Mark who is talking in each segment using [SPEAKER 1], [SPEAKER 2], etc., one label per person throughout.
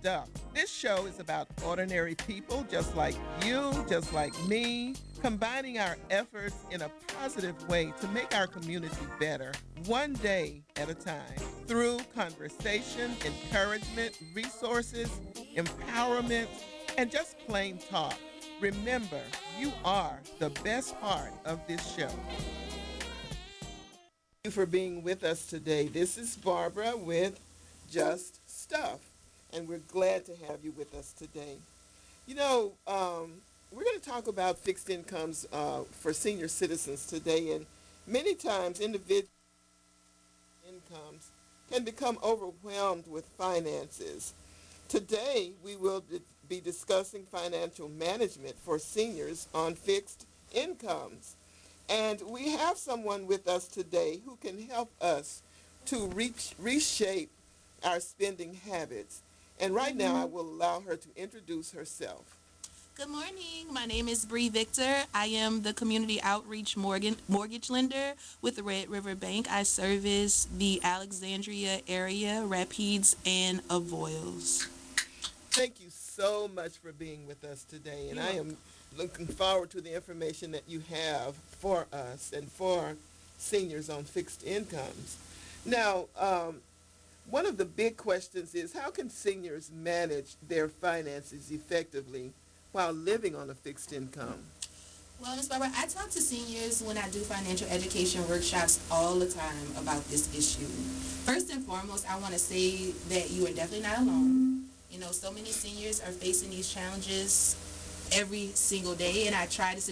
[SPEAKER 1] Stuff. This show is about ordinary people just like you, just like me, combining our efforts in a positive way to make our community better, one day at a time, through conversation, encouragement, resources, empowerment, and just plain talk. Remember, you are the best part of this show. Thank you for being with us today. This is Barbara with Just Stuff, and we're glad to have you with us today. You know, we're going to talk about fixed incomes for senior citizens today, and many times individual incomes can become overwhelmed with finances. Today, we will be discussing financial management for seniors on fixed incomes. And we have someone with us today who can help us to reshape our spending habits. And right now, I will allow her to introduce herself.
[SPEAKER 2] Good morning. My name is Bree Victor. I am the community outreach mortgage lender with the Red River Bank. I service the Alexandria area, Rapides, and Avoyles.
[SPEAKER 1] Thank you so much for being with us today. And I am looking forward to the information that you have for us and for seniors on fixed incomes. Now, one of the big questions is how can seniors manage their finances effectively while living on a fixed income?
[SPEAKER 2] Well, Ms. Barbara, I talk to seniors when I do financial education workshops all the time about this issue. First and foremost, I want to say that you are definitely not alone. You know, so many seniors are facing these challenges every single day, and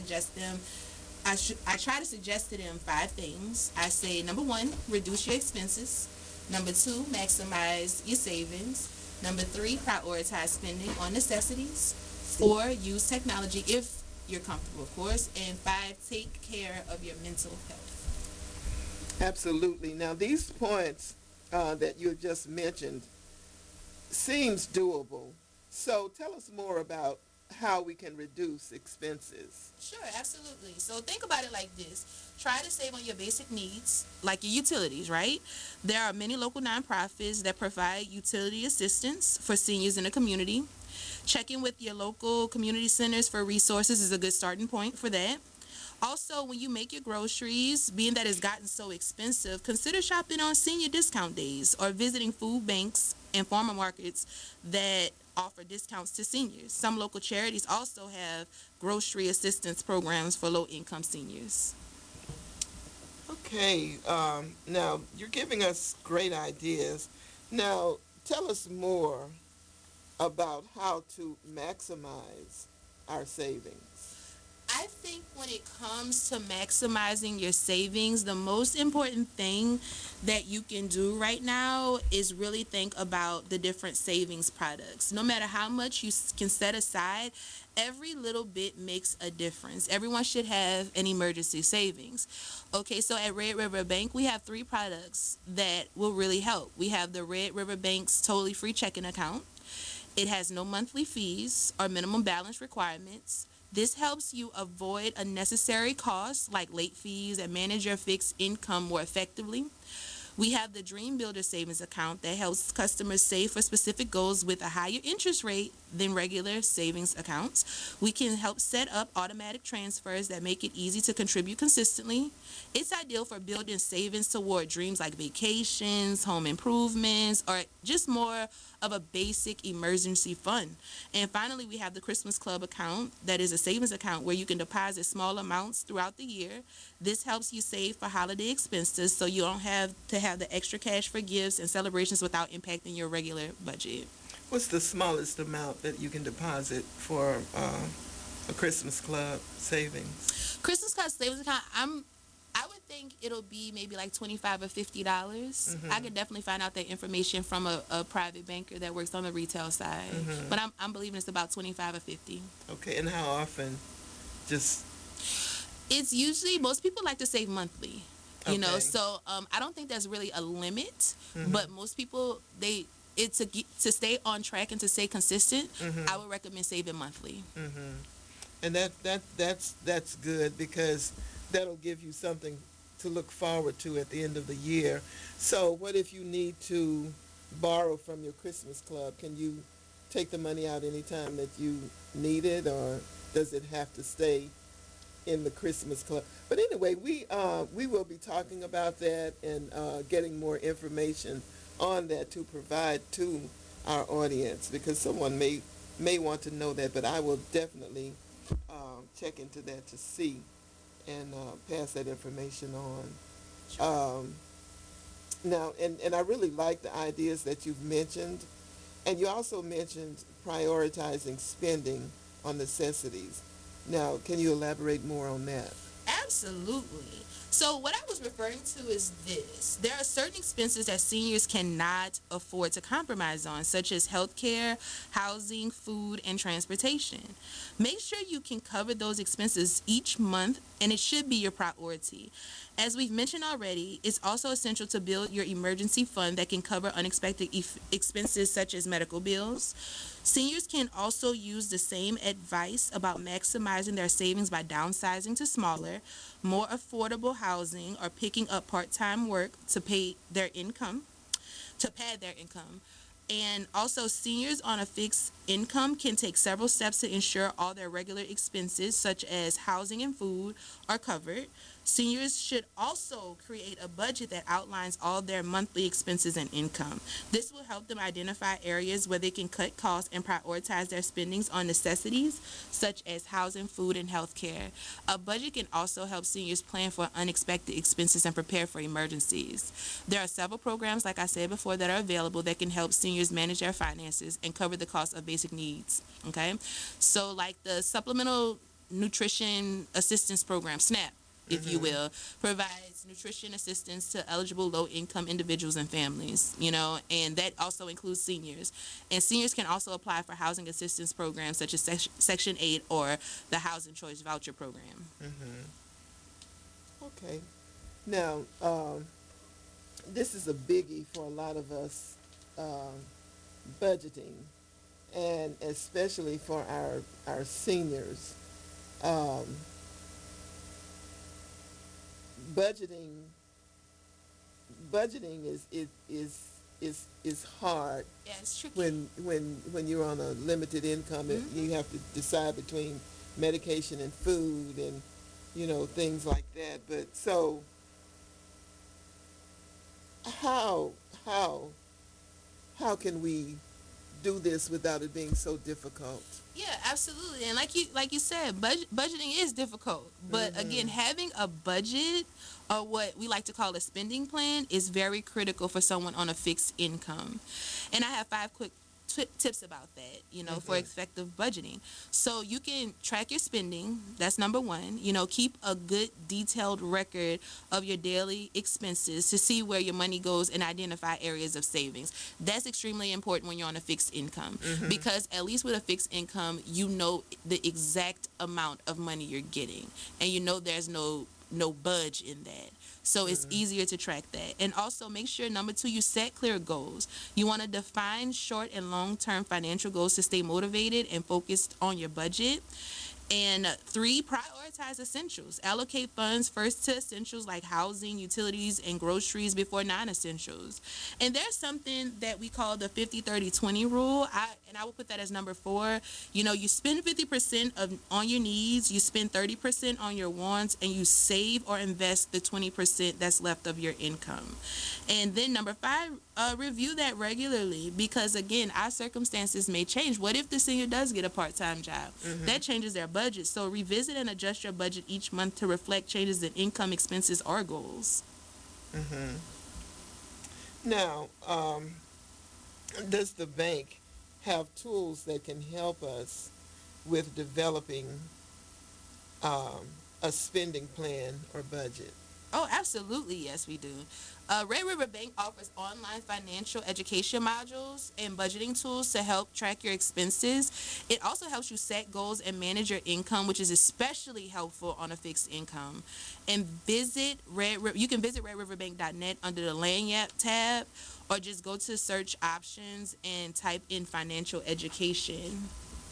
[SPEAKER 2] I try to suggest to them five things. I say, number one, reduce your expenses. Number two, maximize your savings. Number three, prioritize spending on necessities. Four, use technology if you're comfortable, of course. And five, take care of your mental health.
[SPEAKER 1] Absolutely. Now, these points that you just mentioned seems doable. So tell us more about how we can reduce expenses.
[SPEAKER 2] Sure, absolutely. So think about it like this. Try to save on your basic needs, like your utilities, right? There are many local nonprofits that provide utility assistance for seniors in the community. Checking with your local community centers for resources is a good starting point for that. Also, when you make your groceries, being that it's gotten so expensive, consider shopping on senior discount days or visiting food banks and farmer markets that offer discounts to seniors. Some local charities also have grocery assistance programs for low income seniors.
[SPEAKER 1] Okay, now you're giving us great ideas. Now, tell us more about how to maximize our savings.
[SPEAKER 2] I think when it comes to maximizing your savings, the most important thing that you can do right now is really think about the different savings products. No matter how much you can set aside, every little bit makes a difference. Everyone should have an emergency savings. Okay, so at Red River Bank, we have three products that will really help. We have the Red River Bank's totally free checking account. It has no monthly fees or minimum balance requirements. This helps you avoid unnecessary costs like late fees and manage your fixed income more effectively. We have the Dream Builder Savings Account that helps customers save for specific goals with a higher interest rate than regular savings accounts. We can help set up automatic transfers that make it easy to contribute consistently. It's ideal for building savings toward dreams like vacations, home improvements, or just more of a basic emergency fund. And finally, we have the Christmas Club account that is a savings account where you can deposit small amounts throughout the year. This helps you save for holiday expenses so you don't have to have the extra cash for gifts and celebrations without impacting your regular budget.
[SPEAKER 1] What's the smallest amount that you can deposit for a Christmas Club savings?
[SPEAKER 2] Christmas Club savings account, I would think it'll be maybe like $25 or $50. I
[SPEAKER 1] Mm-hmm.
[SPEAKER 2] could definitely find out that information from a private banker that works on the retail side.
[SPEAKER 1] Mm-hmm.
[SPEAKER 2] But I'm believing it's about 25 or 50.
[SPEAKER 1] Okay, and how often? Just
[SPEAKER 2] It's usually most people like to save monthly.
[SPEAKER 1] okay.
[SPEAKER 2] So I don't think there's really a limit,
[SPEAKER 1] Mm-hmm.
[SPEAKER 2] but most people to stay on track and to stay consistent,
[SPEAKER 1] Mm-hmm.
[SPEAKER 2] I would recommend saving monthly.
[SPEAKER 1] Mm-hmm. And that's good because that'll give you something to look forward to at the end of the year. So, what if you need to borrow from your Christmas club? Can you take the money out anytime that you need it, or does it have to stay in the Christmas club? But anyway, we will be talking about that and getting more information on that to provide to our audience, because someone may want to know that. But I will definitely check into that to see and pass that information on. Um, Now, and I really like the ideas that you've mentioned. And you also mentioned prioritizing spending on necessities. Now, can you elaborate more on that?
[SPEAKER 2] Absolutely. So, what I was referring to is this: there are certain expenses that seniors cannot afford to compromise on, such as healthcare, housing, food, and transportation. Make sure you can cover those expenses each month, and it should be your priority. As we've mentioned already, it's also essential to build your emergency fund that can cover unexpected expenses such as medical bills. Seniors can also use the same advice about maximizing their savings by downsizing to smaller, more affordable housing or picking up part-time work to pad their income. And also, seniors on a fixed income can take several steps to ensure all their regular expenses, such as housing and food, are covered. Seniors should also create a budget that outlines all their monthly expenses and income. This will help them identify areas where they can cut costs and prioritize their spendings on necessities such as housing, food, and healthcare. A budget can also help seniors plan for unexpected expenses and prepare for emergencies. There are several programs, like I said before, that are available that can help seniors manage their finances and cover the cost of basic needs. Okay, so like the Supplemental Nutrition Assistance Program, SNAP, if you
[SPEAKER 1] Mm-hmm.
[SPEAKER 2] will, provides nutrition assistance to eligible low income individuals and families, you know, and that also includes seniors. And seniors can also apply for housing assistance programs such as Section 8 or the Housing Choice Voucher Program.
[SPEAKER 1] Mm-hmm. Okay. Now, this is a biggie for a lot of us, um, budgeting, and especially for our seniors. Um, budgeting budgeting is hard
[SPEAKER 2] Yeah, it's tricky.
[SPEAKER 1] when you're on a limited income. You
[SPEAKER 2] Hmm.
[SPEAKER 1] have to decide between medication and food and things like that. But so how how how can we do this without it being so difficult?
[SPEAKER 2] Yeah, absolutely. And like you said, budgeting is difficult. But again,
[SPEAKER 1] Mhm.
[SPEAKER 2] having a budget or what we like to call a spending plan is very critical for someone on a fixed income. And I have five quick tips about that, for
[SPEAKER 1] Mhm.
[SPEAKER 2] effective budgeting. So you can track your spending. That's number one. Keep a good detailed record of your daily expenses to see where your money goes and identify areas of savings. That's extremely important when you're on a fixed income,
[SPEAKER 1] Mhm.
[SPEAKER 2] because at least with a fixed income, you know the exact amount of money you're getting, and there's no budge in that. So it's
[SPEAKER 1] Mhm.
[SPEAKER 2] easier to track that. And also make sure, number two, you set clear goals. You want to define short and long term financial goals to stay motivated and focused on your budget. And three, prioritize essentials. Allocate funds first to essentials like housing, utilities, and groceries before non essentials. And there's something that we call the 50-30-20 rule. I will put that as number four. You spend 50% on your needs, you spend 30% on your wants, and you save or invest the 20% that's left of your income. And then number five, review that regularly, because again, our circumstances may change. What if the senior does get a part-time job?
[SPEAKER 1] Mhm.
[SPEAKER 2] That changes their budget. So revisit and adjust your budget each month to reflect changes in income, expenses, or goals.
[SPEAKER 1] Mhm. Now, does the bank have tools that can help us with developing um, a spending plan or budget?
[SPEAKER 2] Oh, absolutely. Yes, we do. Red River Bank offers online financial education modules and budgeting tools to help track your expenses. It also helps you set goals and manage your income, which is especially helpful on a fixed income. And you can visit redriverbank.net under the Lanyard tab, or just go to search options and type in financial education.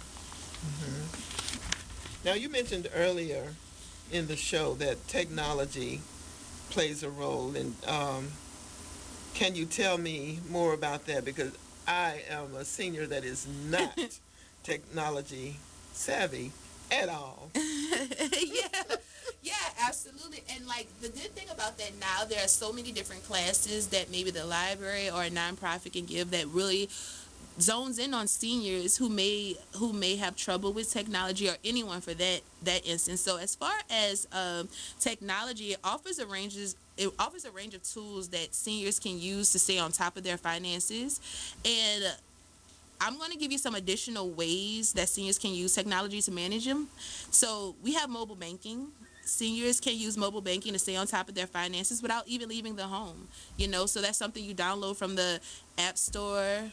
[SPEAKER 1] Mhm. Now, you mentioned earlier in the show that technology plays a role, and can you tell me more about that? Because I am a senior that is not technology savvy at all.
[SPEAKER 2] Yeah, yeah, absolutely. And like the good thing about that now, there are so many different classes that maybe the library or a nonprofit can give that really zones in on seniors who may have trouble with technology, or anyone for that instance. So as far as technology, it offers a range of tools that seniors can use to stay on top of their finances. And I'm going to give you some additional ways that seniors can use technology to manage them. So we have mobile banking. Seniors can use mobile banking to stay on top of their finances without even leaving the home. So that's something you download from the App Store.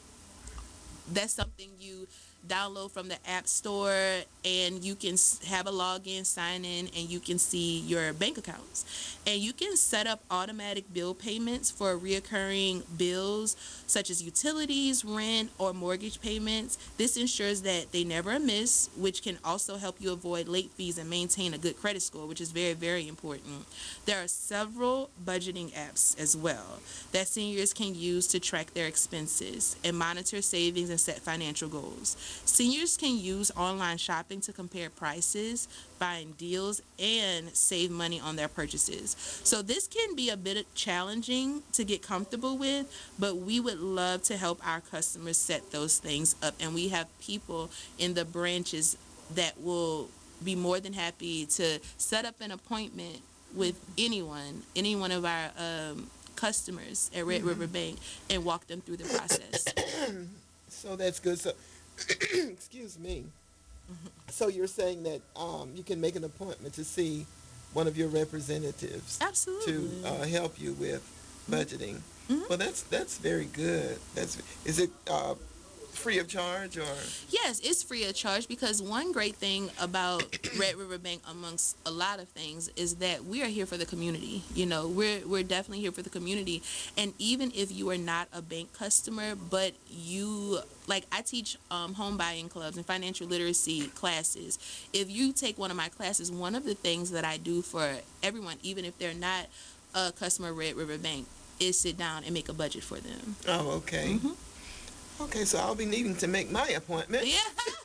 [SPEAKER 2] That's something you download from the App Store, and you can have a login, sign in, and you can see your bank accounts. And you can set up automatic bill payments for reoccurring bills such as utilities, rent, or mortgage payments. This ensures that they never miss, which can also help you avoid late fees and maintain a good credit score, which is very, very important. There are several budgeting apps as well that seniors can use to track their expenses and monitor savings and set financial goals. Seniors can use online shopping to compare prices, find deals, and save money on their purchases. So this can be a bit challenging to get comfortable with, but we would love to help our customers set those things up. And we have people in the branches that will be more than happy to set up an appointment with any one of our customers at Red River Bank, and walk them through the process.
[SPEAKER 1] So that's good. So, excuse me. So you're saying that you can make an appointment to see one of your representatives to
[SPEAKER 2] Absolutely.
[SPEAKER 1] help you with budgeting.
[SPEAKER 2] Mhm.
[SPEAKER 1] Well, that's very good. Is it free of charge or?
[SPEAKER 2] Yes, it's free of charge, because one great thing about Red River Bank, amongst a lot of things, is that we are here for the community. We're definitely here for the community. And even if you are not a bank customer, but you, like, I teach home buying clubs and financial literacy classes. If you take one of my classes, one of the things that I do for everyone, even if they're not a customer of Red River Bank, is sit down and make a budget for them.
[SPEAKER 1] Oh, okay.
[SPEAKER 2] Hmm.
[SPEAKER 1] Okay, so I'll be needing to make my appointment.
[SPEAKER 2] Yeah.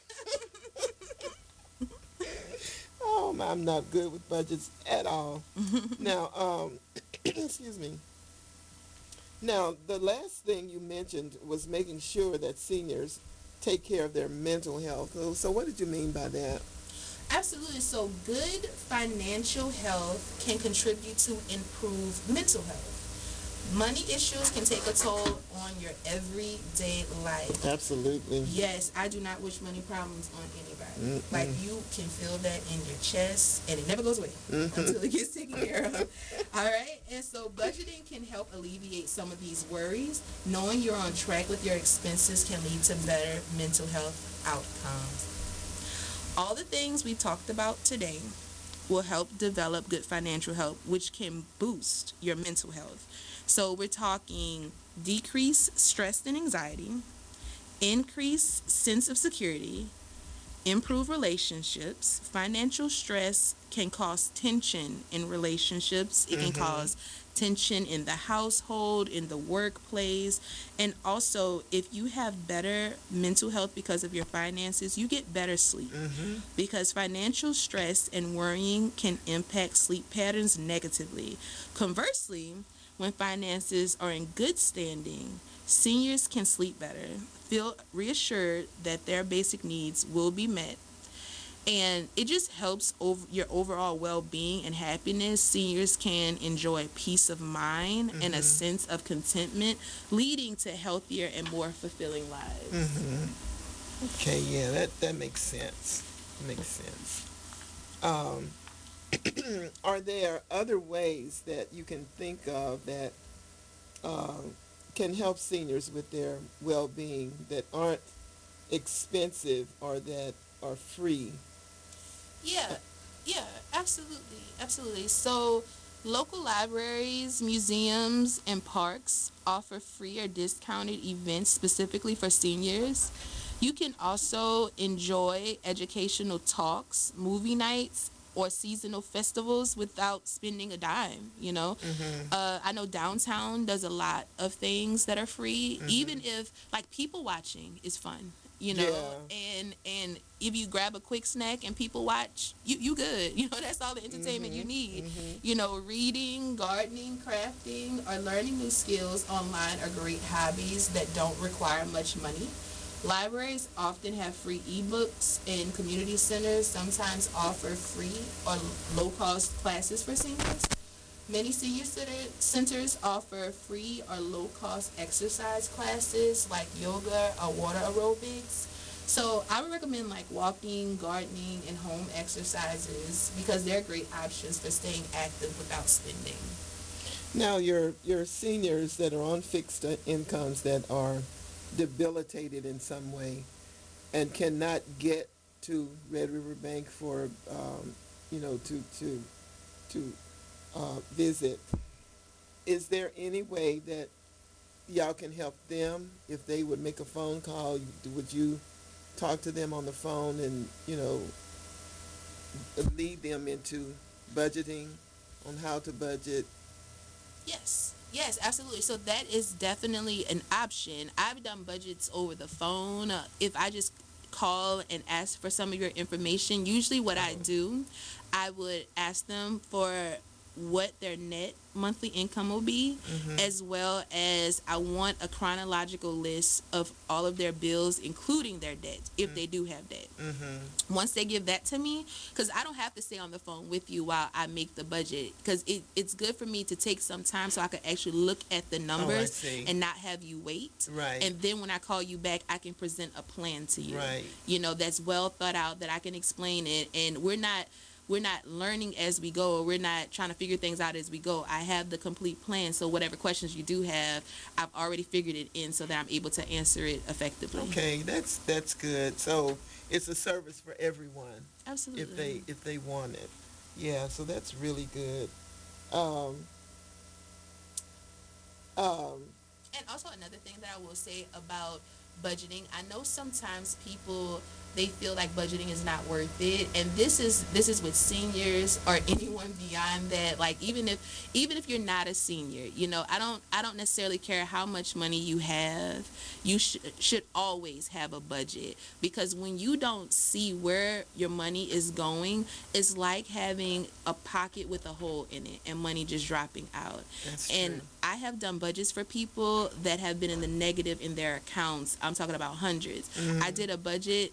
[SPEAKER 1] Oh, I'm not good with budgets at all. Now, excuse me. Now, the last thing you mentioned was making sure that seniors take care of their mental health. So what did you mean by that?
[SPEAKER 2] Absolutely. So, good financial health can contribute to improved mental health. Money issues can take a toll on your everyday life.
[SPEAKER 1] Absolutely.
[SPEAKER 2] Yes, I do not wish money problems on anybody.
[SPEAKER 1] Mm-mm.
[SPEAKER 2] Like, you can feel that in your chest, and it never goes away until it gets taken care of. All right? And so, budgeting can help alleviate some of these worries. Knowing you're on track with your expenses can lead to better mental health outcomes. All the things we talked about today will help develop good financial health, which can boost your mental health. So we're talking decrease stress and anxiety, increase sense of security, improve relationships. Financial stress can cause tension in relationships. It can
[SPEAKER 1] Mm-hmm.
[SPEAKER 2] cause tension in the household, in the workplace. And also, if you have better mental health because of your finances, you get better sleep.
[SPEAKER 1] Mm-hmm.
[SPEAKER 2] Because financial stress and worrying can impact sleep patterns negatively. Conversely, when finances are in good standing, seniors can sleep better, feel reassured that their basic needs will be met, and it just helps over your overall well-being and happiness. Seniors can enjoy peace of mind and a
[SPEAKER 1] Mm-hmm.
[SPEAKER 2] sense of contentment, leading to healthier and more fulfilling lives.
[SPEAKER 1] Mm-hmm. Okay, yeah, that makes sense. Makes sense. Um, are there other ways that you can think of that um, can help seniors with their well-being that aren't expensive or that are free?
[SPEAKER 2] Yeah, yeah, absolutely, absolutely. So, local libraries, museums, and parks offer free or discounted events specifically for seniors. You can also enjoy educational talks, movie nights, or seasonal festivals without spending a dime, you know.
[SPEAKER 1] Mhm.
[SPEAKER 2] I know downtown does a lot of things that are free, even
[SPEAKER 1] Mhm.
[SPEAKER 2] if like people watching is fun, you know.
[SPEAKER 1] Yeah.
[SPEAKER 2] And if you grab a quick snack and people watch, you good. You know, that's all the entertainment you
[SPEAKER 1] Mhm.
[SPEAKER 2] need.
[SPEAKER 1] Mhm.
[SPEAKER 2] You know, reading, gardening, crafting, or learning new skills online are great hobbies that don't require much money. Libraries often have free ebooks, and community centers sometimes offer free or low cost classes for seniors. Many centers offer free or low cost exercise classes like yoga or water aerobics. So I would recommend like walking, gardening, and home exercises because they're great options for staying active without spending.
[SPEAKER 1] Now, your seniors that are on fixed incomes that are debilitated in some way and cannot get to Red River Bank for, to visit. Is there any way that y'all can help them if they would make a phone call? Would you talk to them on the phone and lead them into budgeting on how to budget?
[SPEAKER 2] Yes. Yes, absolutely. So that is definitely an option. I've done budgets over the phone. If I just call and ask for some of your information, usually what I
[SPEAKER 1] Uh-huh.
[SPEAKER 2] do, I would ask them for what their net monthly income will be,
[SPEAKER 1] Mhm.
[SPEAKER 2] as well as I want a chronological list of all of their bills, including their debt, if they do have debt.
[SPEAKER 1] Mhm.
[SPEAKER 2] Once they give that to me, because I don't have to stay on the phone with you while I make the budget, because it's good for me to take some time so I can actually look at the
[SPEAKER 1] Oh, I
[SPEAKER 2] numbers
[SPEAKER 1] see.
[SPEAKER 2] and not have you wait.
[SPEAKER 1] Right.
[SPEAKER 2] And then when I call you back, I can present a plan to you,
[SPEAKER 1] Right.
[SPEAKER 2] you know, that's well thought out, that I can explain it. And we're not learning as we go, or we're not trying to figure things out as we go. I have the complete plan, so whatever questions you do have, I've already figured it in so that I'm able to answer it effectively.
[SPEAKER 1] Okay, that's good. So it's a service for everyone if
[SPEAKER 2] Absolutely.
[SPEAKER 1] they want it. Yeah, so that's really good. Um, um,
[SPEAKER 2] And also another thing that I will say about budgeting, I know sometimes people, they feel like budgeting is not worth it, and this is with seniors or anyone beyond that. Like even if you're not a senior, you know, I don't necessarily care how much money you have. You should always have a budget, because when you don't see where your money is going, it's like having a pocket with a hole in it and money just dropping out.
[SPEAKER 1] that's true.
[SPEAKER 2] And I have done budgets for people that have been in the negative in their accounts. I'm talking about hundreds. I
[SPEAKER 1] Mhm.
[SPEAKER 2] did a budget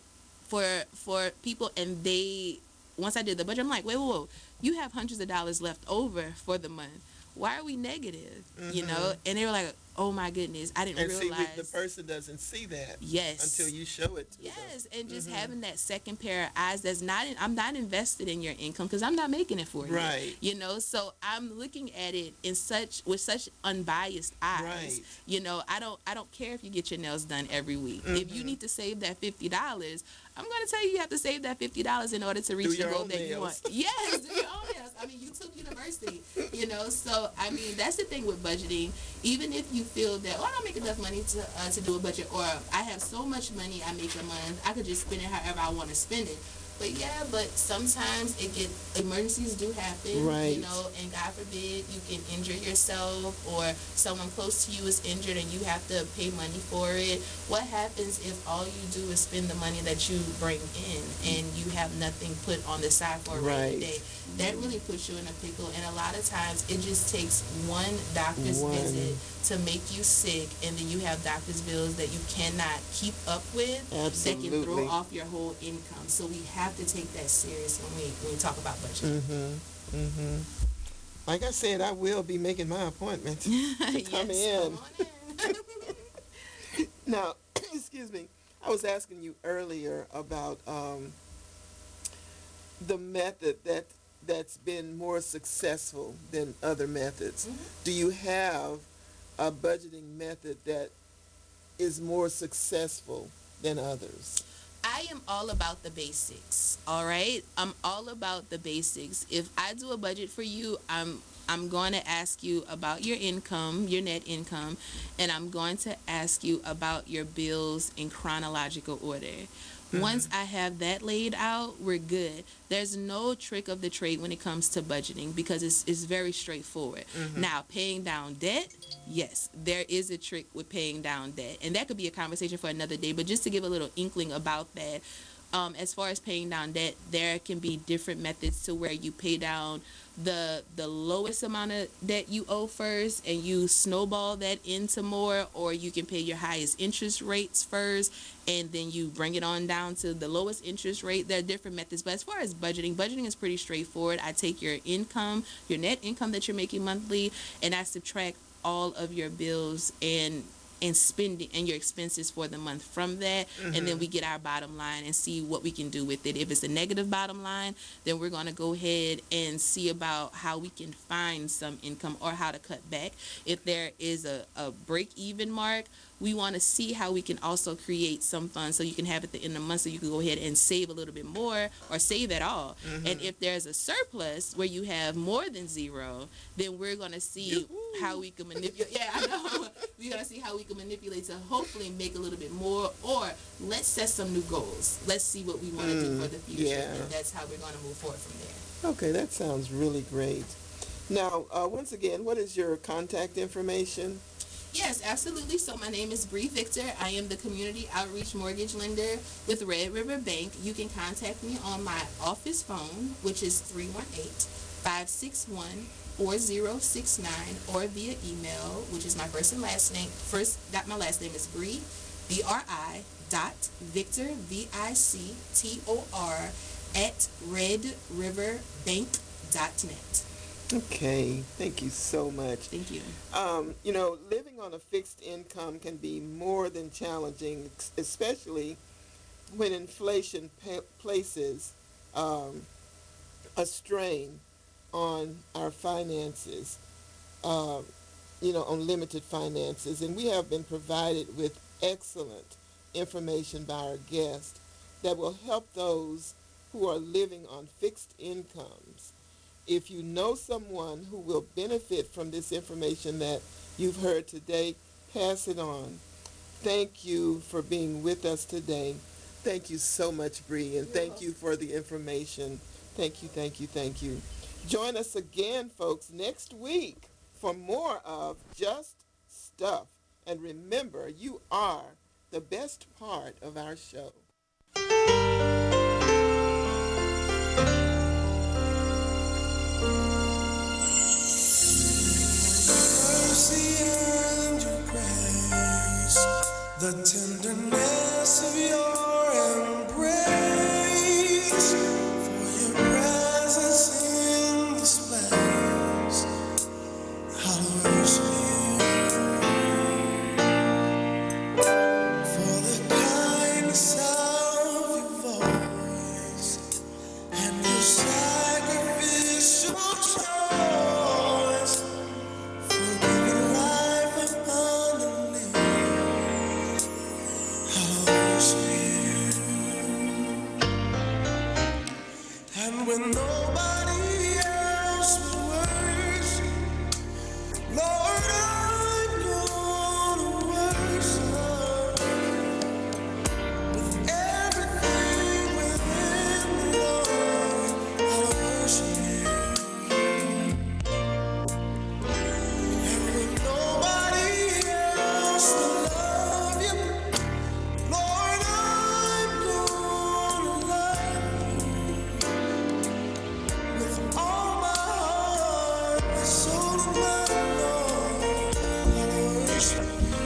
[SPEAKER 2] for people, and they, once I did the budget, I'm like, wait, whoa, whoa, you have hundreds of dollars left over for the month. Why are we negative? You know?
[SPEAKER 1] Mhm.
[SPEAKER 2] And they were like, oh my goodness, I didn't
[SPEAKER 1] And see, the
[SPEAKER 2] realize.
[SPEAKER 1] person doesn't see that until
[SPEAKER 2] Yes.
[SPEAKER 1] you show it to
[SPEAKER 2] Yes, and
[SPEAKER 1] them.
[SPEAKER 2] just
[SPEAKER 1] Mhm.
[SPEAKER 2] having that second pair of eyes, that's not I'm not invested in your income because I'm not making it for you.
[SPEAKER 1] Right.
[SPEAKER 2] You know, so I'm looking at it in such with such unbiased eyes.
[SPEAKER 1] Right.
[SPEAKER 2] You know, I don't care if you get your nails done every week. If you
[SPEAKER 1] Mhm.
[SPEAKER 2] need to save that $50, I'm gonna tell you have to save that $50 in order to
[SPEAKER 1] Do
[SPEAKER 2] reach the
[SPEAKER 1] your
[SPEAKER 2] goal
[SPEAKER 1] own
[SPEAKER 2] that you want.
[SPEAKER 1] nails.
[SPEAKER 2] Yes, do your own nails. I mean, you took university, you know. So I mean, that's the thing with budgeting. Even if you feel that, oh, I don't make enough money to do a budget, or I have so much money I make a month, I could just spend it however I want to spend it. But sometimes emergencies do happen,
[SPEAKER 1] Right.
[SPEAKER 2] you know, and God forbid you can injure yourself, or someone close to you is injured and you have to pay money for it. What happens if all you do is spend the money that you bring in and you have nothing put on the side for a rainy
[SPEAKER 1] Right.
[SPEAKER 2] day? That really puts you in a pickle, and a lot of times it just takes one doctor's
[SPEAKER 1] One.
[SPEAKER 2] visit to make you sick, and then you have doctor's bills that you cannot keep up with, that can
[SPEAKER 1] Absolutely.
[SPEAKER 2] throw off your whole income. So we have to take that serious when we talk about budgeting.
[SPEAKER 1] Mhm. Mhm. Like I said, I will be making my appointment to come
[SPEAKER 2] Yes,
[SPEAKER 1] in.
[SPEAKER 2] come on in.
[SPEAKER 1] Now, excuse me. I was asking you earlier about the method that's been more successful than other methods.
[SPEAKER 2] Mhm.
[SPEAKER 1] Do you have a budgeting method that is more successful than others?
[SPEAKER 2] I am all about the basics. All right, I'm all about the basics. If I do a budget for you, I'm I'm going to ask you about your income, your net income, and I'm going to ask you about your bills in chronological order. Once I have that laid out, we're good. There's no trick of the trade when it comes to budgeting because it's very straightforward. Now, paying down debt, yes, there is a trick with paying down debt. And that could be a conversation for another day, but just to give a little inkling about that, as far as paying down debt, there can be different methods to where you pay down the lowest amount of debt you owe first and you snowball that into more, or you can pay your highest interest rates first and then you bring it on down to the lowest interest rate. There are different methods, but as far as budgeting is pretty straightforward. I take your income, your net income that you're making monthly, and I subtract all of your bills and spending and your expenses for the month from that, and then we get our bottom line and see what we can do with it. If it's a negative bottom line, then we're going to go ahead and see about how we can find some income or how to cut back. If there is a break even mark, we want to see how we can also create some funds so you can have at the end of the month so you can go ahead and save a little bit more or save at all. And if there's a surplus where you have more than zero, then we're going to see how we can manipulate. Yeah, I know. We're going to see how we can manipulate to hopefully make a little bit more, or let's set some new goals. Let's see what we want to do for the future.
[SPEAKER 1] Yeah.
[SPEAKER 2] And that's how we're going to move forward from there.
[SPEAKER 1] Okay, that sounds really great. Now, once again, what is your contact information?
[SPEAKER 2] Yes, absolutely. So my name is Bree Victor. I am the Community Outreach Mortgage Lender with Red River Bank. You can contact me on my office phone, which is 318-561-4069, or via email, which is my first and last name. My last name is Bree, BRI dot Victor, VICTOR, at redriverbank.net.
[SPEAKER 1] Okay, thank you so much.
[SPEAKER 2] Thank you.
[SPEAKER 1] Living on a fixed income can be more than challenging, especially when inflation places a strain on our finances, on limited finances. And we have been provided with excellent information by our guest that will help those who are living on fixed incomes. If you know someone who will benefit from this information that you've heard today, pass it on. Thank you for being with us today. Thank you so much, Bree, and thank you for the information. Thank you, thank you, thank you. Join us again, folks, next week for more of Just Stuff. And remember, you are the best part of our show.
[SPEAKER 3] The tenderness of your embrace, for your presence in this place, I worship you. For the kindness of your voice and your sacrificial choice, for giving life abundantly. And when nobody else will worship, Lord, I'm gonna worship with everything within me, Lord. I'll worship you. And when nobody else will love you, Lord, I'm gonna love with all my heart, my soul, and my Lord. I'll worship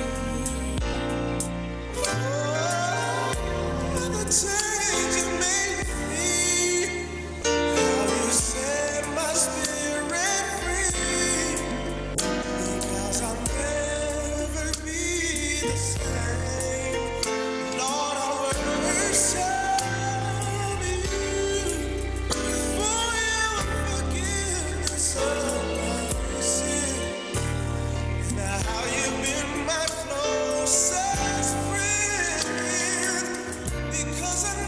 [SPEAKER 3] you. Oh, the change you made me, how you set my spirit free, because I'll never be the same. Lord, I'll worship you for your forgiveness of my sin, and how you've been my closest friend, because I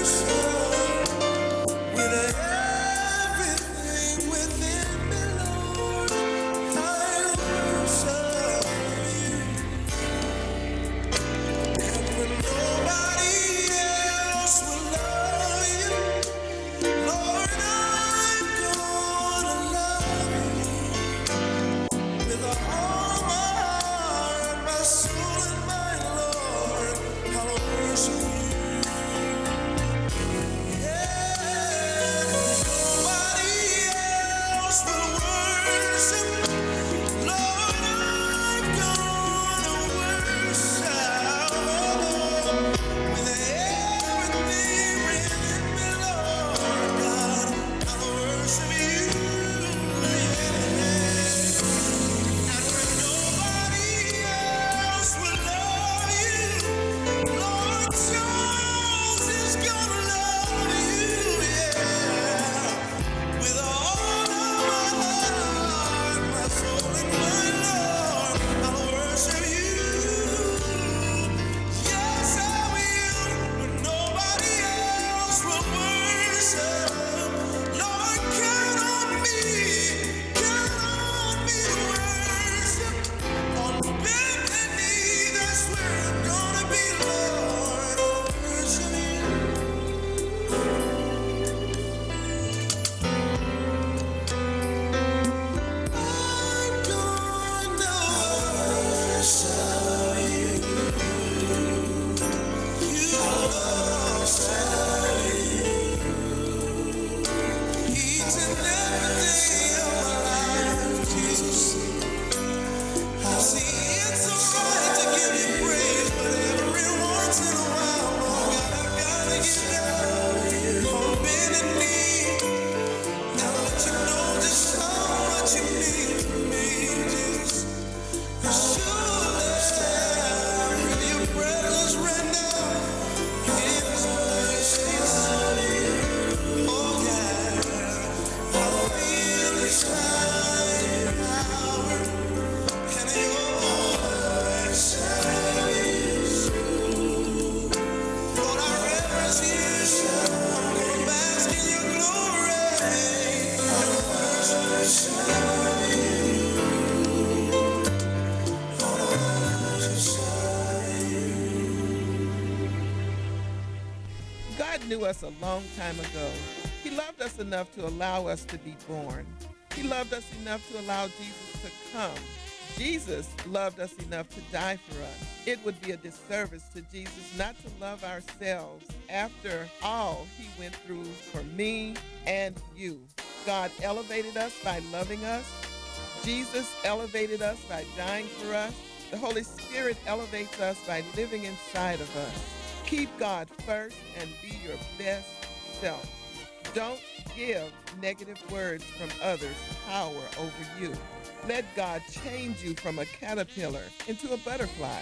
[SPEAKER 1] God knew us a long time ago. He loved us enough to allow us to be born. He loved us enough to allow Jesus to come. Jesus loved us enough to die for us. It would be a disservice to Jesus not to love ourselves after all he went through for me and you. God elevated us by loving us. Jesus elevated us by dying for us. The Holy Spirit elevates us by living inside of us. Keep God first and be your best self. Don't give negative words from others power over you. Let God change you from a caterpillar into a butterfly.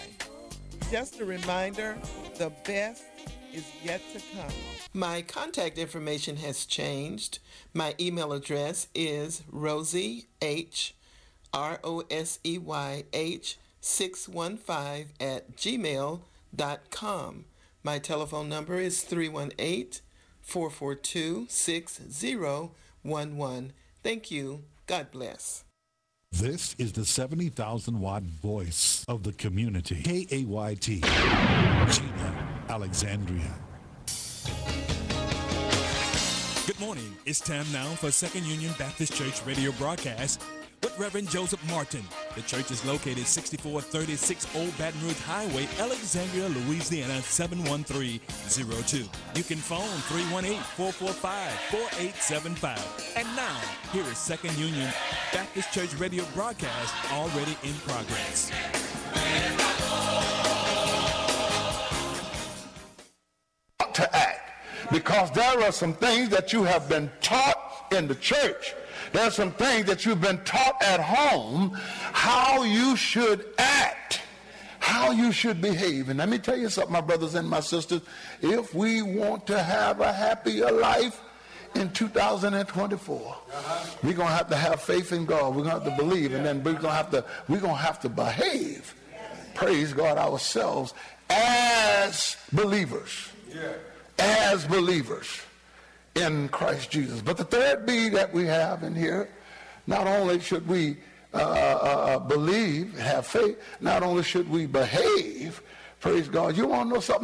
[SPEAKER 1] Just a reminder, the best is yet to come. My contact information has changed. My email address is Rosie H, ROSEYH 615 at gmail.com. My telephone number is 318-442-6011. Thank you. God bless.
[SPEAKER 4] This is the 70,000 watt voice of the community. KAYT, Gina, Alexandria.
[SPEAKER 5] Good morning. It's time now for Second Union Baptist Church radio broadcast with Reverend Joseph Martin. The church is located 6436 Old Baton Rouge Highway, Alexandria, Louisiana 71302. You can phone 318-445-4875. And now, here is Second Union Baptist Church radio broadcast already in progress.
[SPEAKER 6] To act, because there are some things that you have been taught in the church. There are some things that you've been taught at home, how you should act, how you should behave. And let me tell you something, my brothers and my sisters, if we want to have a happier life in 2024, we're going to have faith in God. We're going to have to believe, and then we're going to have to behave, praise God, ourselves as believers. as believers in Christ Jesus. But the third B that we have in here, not only should we believe, have faith, not only should we behave, praise God. You want to know something?